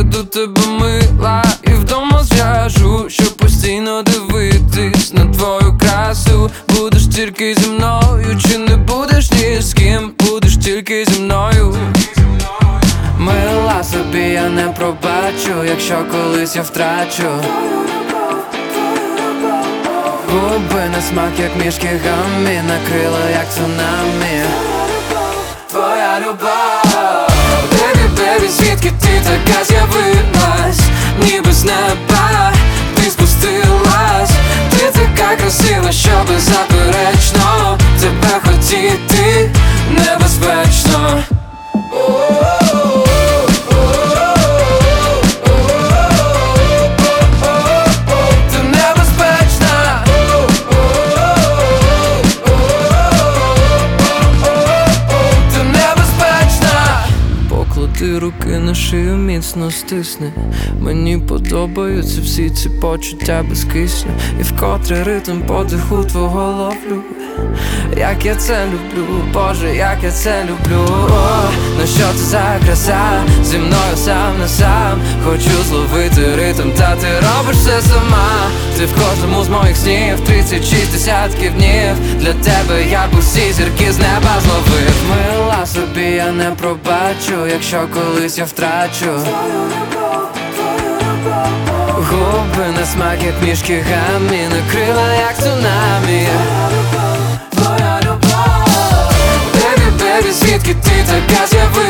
до тебе мила, і вдома зв'яжу, щоб постійно дивитись на твою красу. Будеш тільки зі мною, чи не будеш ні з ким, будеш тільки зі мною. Мила, собі я не пробачу, якщо колись я втрачу губи на смак, як мішки гаммі, накрила, як цунамі. Твоя любов, бебі, бебі, звідки ти така з'явилась? Ніби з неба ти спустилась. Ти така красива, що беззаперечно тебе хотіти небезпечно. Ти руки на шию міцно стисни. Мені подобаються всі ці почуття без кисню. І вкотре ритм подиху твого ловлю. Як я це люблю, Боже, як я це люблю. О, ну що це за краса, зі мною сам на сам. Хочу зловити ритм, та ти робиш все сама. Ти в кожному з моїх снів, 36 десятків днів. Для тебе я б усі зірки з неба зловив. Мила, собі я не пробачу, якщо колись я втрачу губи на смак, як мішки гаммі, накрила, як цунамі. Твоя любов, бебі, бебі, звідки ти така з'явилась?